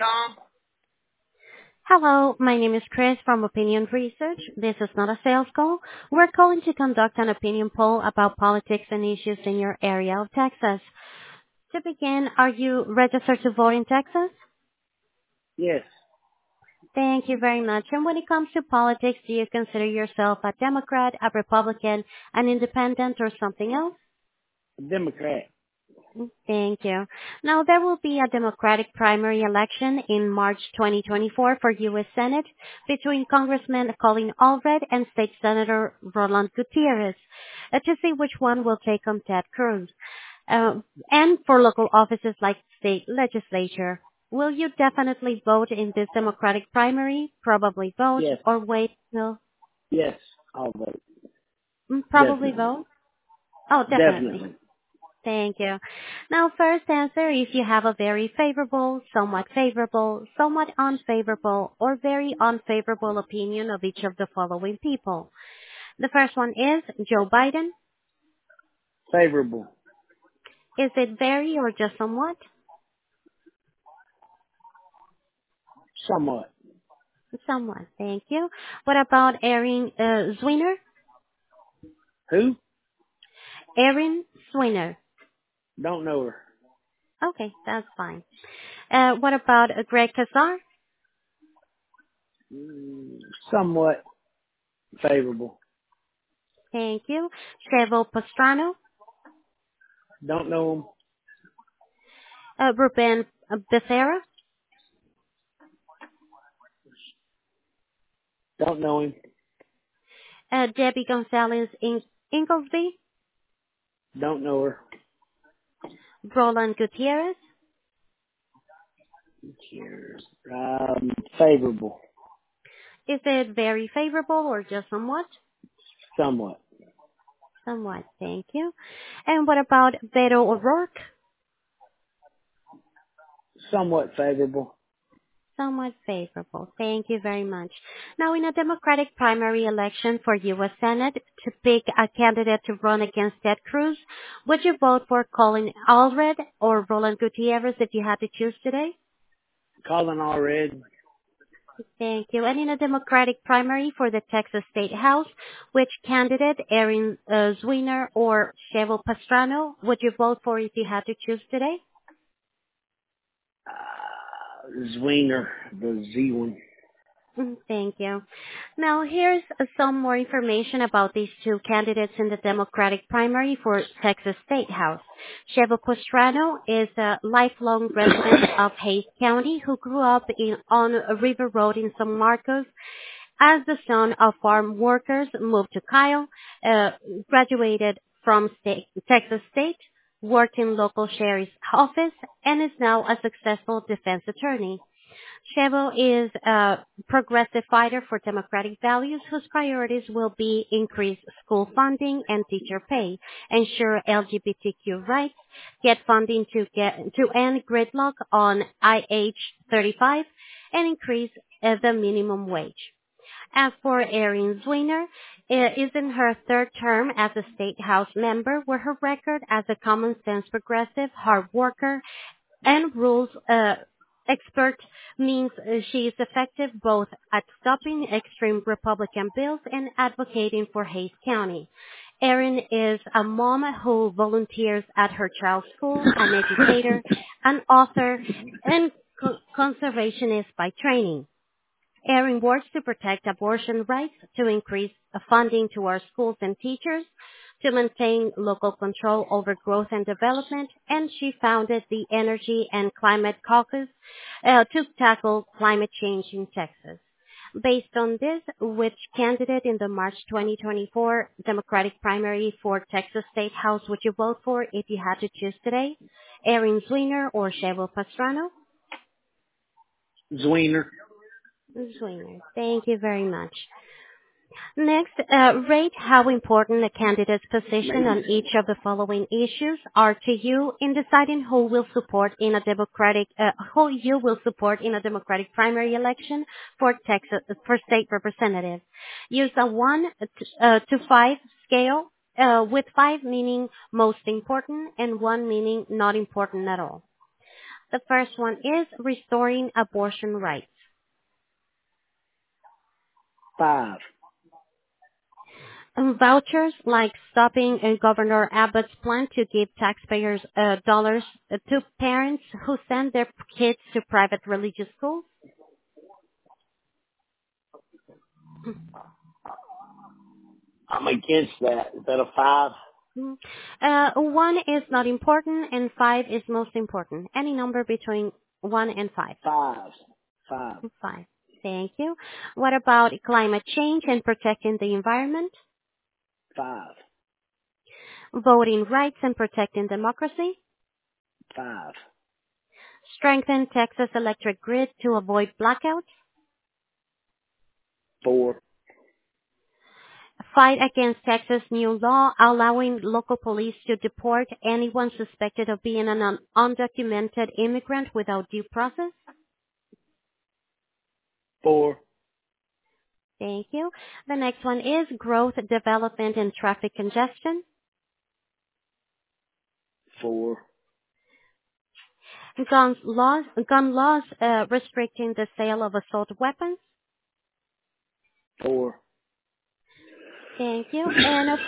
Hello, my name is Chris from Opinion Research. This is not a sales call. We're calling to conduct an opinion poll about politics and issues in your area of Texas. To begin, are you registered to vote in Texas? Yes, Thank you very much. And when it comes to politics, do you consider yourself a Democrat, a Republican, an independent, or something else? a Democrat. Thank you. Now, there will be a Democratic primary election in March 2024 for U.S. Senate between Congressman Colin Allred and State Senator Roland Gutierrez to see which one will take on Ted Cruz. And for local offices like state legislature. Will you definitely vote in this Democratic primary? Probably vote Yes, or wait till yes, I'll vote. probably Definitely, vote? Oh, definitely. definitely. Thank you. Now, first answer if you have a very favorable, somewhat unfavorable, or very unfavorable opinion of each of the following people. The first one is Joe Biden. Favorable, Is it very or just somewhat? somewhat. Somewhat. Thank you. What about Erin Zwiener? Who? Erin Zwiener. Don't know her. Okay, that's fine. What about Greg Casar? Somewhat favorable. Thank you. Chevo Pastrano? Don't know Ruben Becerra? him. Don't know him. Debbie Gonzalez Inglesby, Don't know her. Roland Gutierrez. Cheers. Favorable. Is it very favorable or just somewhat? Somewhat. Somewhat, thank you. And what about Beto O'Rourke? Somewhat favorable. Somewhat favorable. Thank you very much. Now, in a Democratic primary election for U.S. Senate to pick a candidate to run against Ted Cruz, would you vote for Colin Allred or Roland Gutierrez if you had to choose today? Colin Allred. Thank you. And in a Democratic primary for the Texas State House, which candidate, Erin Zwiener or Chevo Pastrano, would you vote for if you had to choose today? Zwiener, the Z one. Thank you. Now, here's some more information about these two candidates in the Democratic primary for Texas State House. Chevo Pastrano is a lifelong resident of Hays County who grew up on River Road in San Marcos. As the son of farm workers, moved to Kyle, graduated from Texas State, worked in local sheriff's office, and is now a successful defense attorney. Chevo is a progressive fighter for democratic values whose priorities will be increase school funding and teacher pay, ensure LGBTQ rights, get funding to end gridlock on IH-35, and increase the minimum wage. As for Erin Zwiener, is in her third term as a state house member, where her record as a common sense progressive, hard worker, and rules expert means she is effective both at stopping extreme Republican bills and advocating for Hays County. Erin is a mom who volunteers at her child's school, an educator, an author, and conservationist by training. Erin works to protect abortion rights, to increase funding to our schools and teachers, to maintain local control over growth and development, and she founded the Energy and Climate Caucus to tackle climate change in Texas. Based on this, which candidate in the March 2024 Democratic primary for Texas State House would you vote for if you had to choose today? Erin Zwiener or Chevo Pastrano? Zwiener. Zwiener. Thank you very much. Next, rate how important a candidate's position on each of the following issues are to you in deciding who you will support in a Democratic primary election for Texas for state representative. Use a 1 to 5 scale, with 5 meaning most important and 1 meaning not important at all. The first one is restoring abortion rights. 5. Vouchers like stopping Governor Abbott's plan to give taxpayers dollars to parents who send their kids to private religious schools. I'm against that. Is that a 5? 1 is not important and 5 is most important. Any number between 1 and 5. 5. 5. 5. Thank you. What about climate change and protecting the environment? 5. Voting rights and protecting democracy? 5. Strengthen Texas electric grid to avoid blackouts? 4. Fight against Texas' new law allowing local police to deport anyone suspected of being an undocumented immigrant without due process? 4. Thank you. The next one is growth, development, and traffic congestion. 4. Gun laws restricting the sale of assault weapons. 4. Thank you. And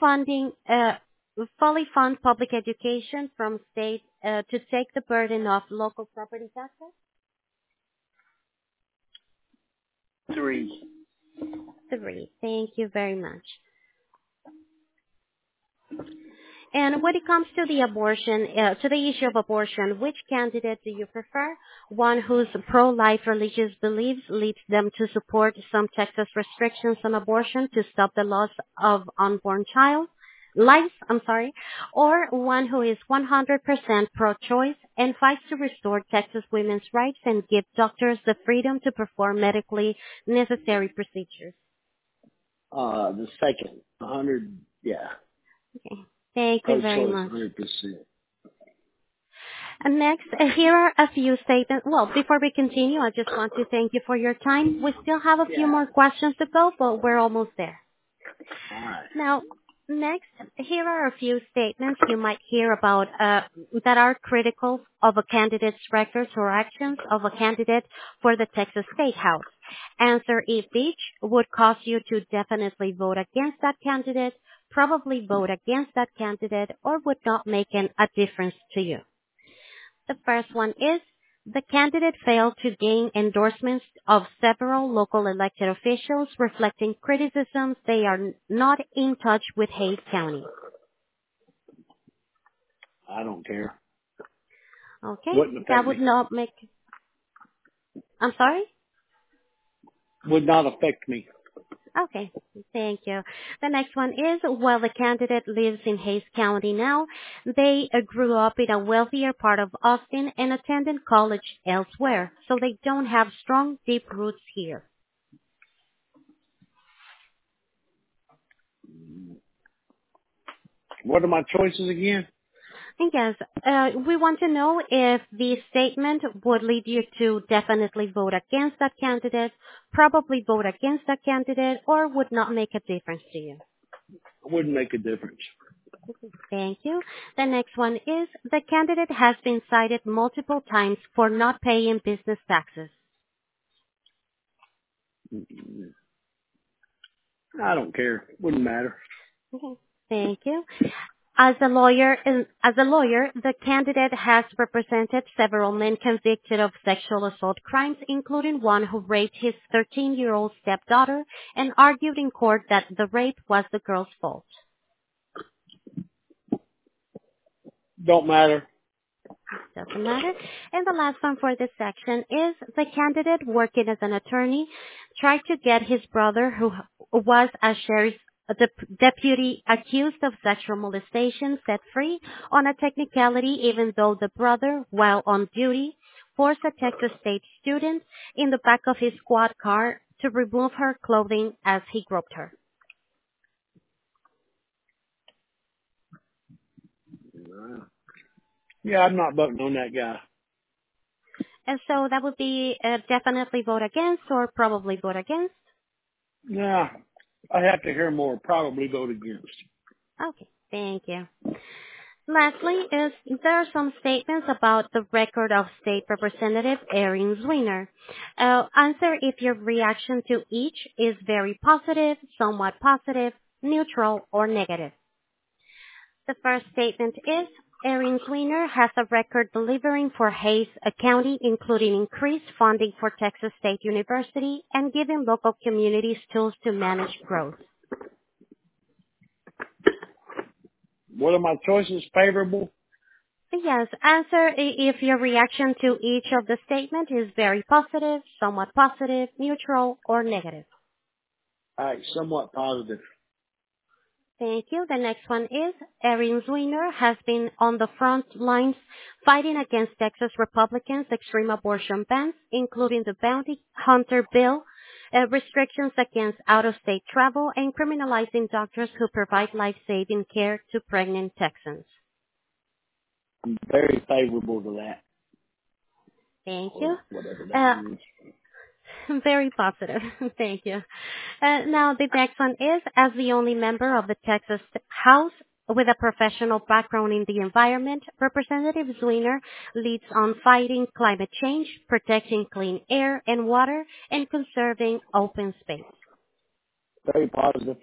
fully fund public education from state to take the burden off local property taxes. 3. 3. Thank you very much. And when it comes to the to the issue of abortion, which candidate do you prefer? One whose pro-life religious beliefs leads them to support some Texas restrictions on abortion to stop the loss of unborn lives, or one who is 100% pro-choice and fights to restore Texas women's rights and give doctors the freedom to perform medically necessary procedures. The second. 100. Yeah. Okay. Thank you very Pro-choice, much. 100%. And next, here are a few statements. Well, before we continue, I just want to thank you for your time. We still have a few more questions to go, but we're almost there. All right. Now, next, here are a few statements you might hear about that are critical of a candidate's records or actions of a candidate for the Texas State House. Answer if each would cause you to definitely vote against that candidate, probably vote against that candidate, or would not make a difference to you. The first one is the candidate failed to gain endorsements of several local elected officials reflecting criticisms they are not in touch with Hays County. I don't care. Okay, Wouldn't that affect would me. not make... I'm sorry? Would not affect me. Okay, thank you. The next one is, while the candidate lives in Hays County now, they grew up in a wealthier part of Austin and attended college elsewhere, so they don't have strong, deep roots here. What are my choices again? Yes, we want to know if the statement would lead you to definitely vote against that candidate, probably vote against that candidate, or would not make a difference to you. Wouldn't make a difference. Thank you. The next one is, the candidate has been cited multiple times for not paying business taxes. I don't care. Wouldn't matter. Okay. Thank you. As a lawyer, the candidate has represented several men convicted of sexual assault crimes, including one who raped his 13-year-old stepdaughter and argued in court that the rape was the girl's fault. Don't matter. Doesn't matter. And the last one for this section is, the candidate working as an attorney tried to get his brother, who was a sheriff's deputy accused of sexual molestation, set free on a technicality, even though the brother, while on duty, forced a Texas State student in the back of his squad car to remove her clothing as he groped her. Yeah, I'm not voting on that guy. And so that would be definitely vote against or probably vote against. Yeah, I have to hear more. Probably vote against. Okay, thank you. Lastly, there are some statements about the record of State Representative Erin Zwiener. Answer if your reaction to each is very positive, somewhat positive, neutral, or negative. The first statement is, Erin Zwiener has a record delivering for Hays County, including increased funding for Texas State University and giving local communities tools to manage growth. What are my choices? Favorable? Yes, answer if your reaction to each of the statement is very positive, somewhat positive, neutral, or negative. All right, somewhat positive. Thank you. The next one is, Erin Zwiener has been on the front lines fighting against Texas Republicans' extreme abortion bans, including the bounty hunter bill, restrictions against out-of-state travel, and criminalizing doctors who provide life-saving care to pregnant Texans. I'm very favorable to that. Thank you. Whatever that means. Very positive. Thank you. Now, the next one is, as the only member of the Texas House with a professional background in the environment, Representative Zwiener leads on fighting climate change, protecting clean air and water, and conserving open space. Very positive.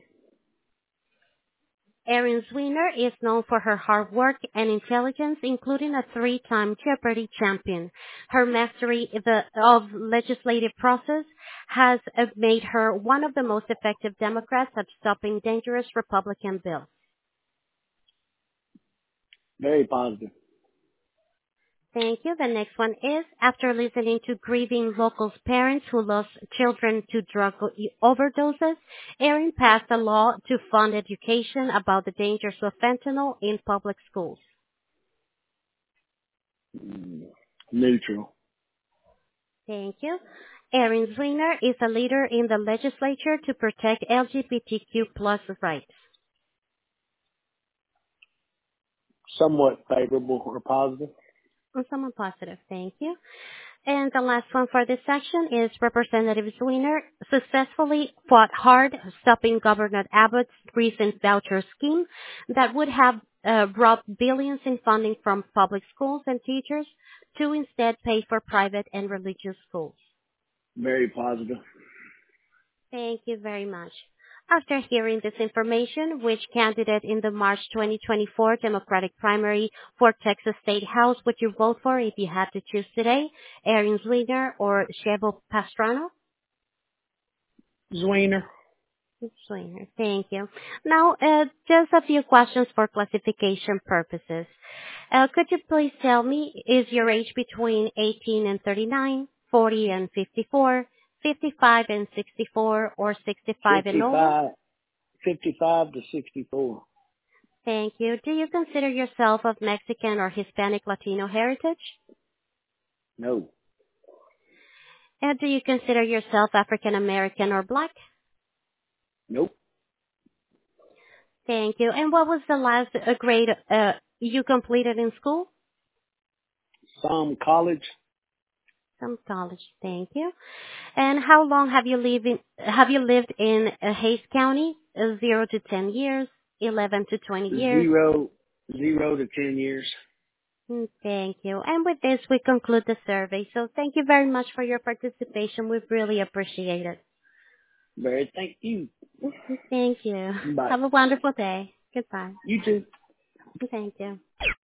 Erin Zwiener is known for her hard work and intelligence, including a 3-time Jeopardy champion. Her mastery of legislative process has made her one of the most effective Democrats at stopping dangerous Republican bills. Very positive. Thank you. The next one is, after listening to grieving locals' parents who lost children to drug overdoses, Erin passed a law to fund education about the dangers of fentanyl in public schools. Neutral. Thank you. Erin Zwiener is a leader in the legislature to protect LGBTQ plus rights. Somewhat favorable or positive. Someone positive. Thank you. And the last one for this section is, Representative Zwiener successfully fought hard stopping Governor Abbott's recent voucher scheme that would have robbed billions in funding from public schools and teachers to instead pay for private and religious schools. Very positive. Thank you very much. After hearing this information, which candidate in the March 2024 Democratic primary for Texas State House would you vote for if you had to choose today? Erin Zwiener or Cheryl Pastrana? Zwiener. Zwiener, thank you. Now, just a few questions for classification purposes. Could you please tell me, is your age between 18 and 39, 40 and 54, 55 and 64, or 65 and older? 55 to 64. Thank you. Do you consider yourself of Mexican or Hispanic Latino heritage? No. And do you consider yourself African American or Black? Nope. Thank you. And what was the last grade you completed in school? Some college. Some college. Thank you. And how long have you lived in Hays County? 0 to 10 years, 11 to 20 years. 0 to 10 years. Thank you. And with this, we conclude the survey. So thank you very much for your participation. We really appreciate it. Very thank you. Thank you. Bye. Have a wonderful day. Goodbye. You too. Thank you.